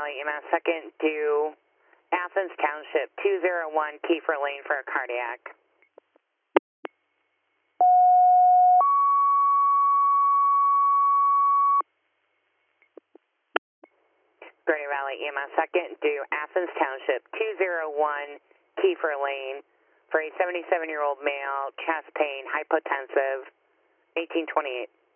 Valley EMS, second due Athens Township, 201 Kiefer Lane for a cardiac. Gurney Valley EMS, second due Athens Township, 201 Kiefer Lane for a 77-year-old male, chest pain, hypotensive, 1828.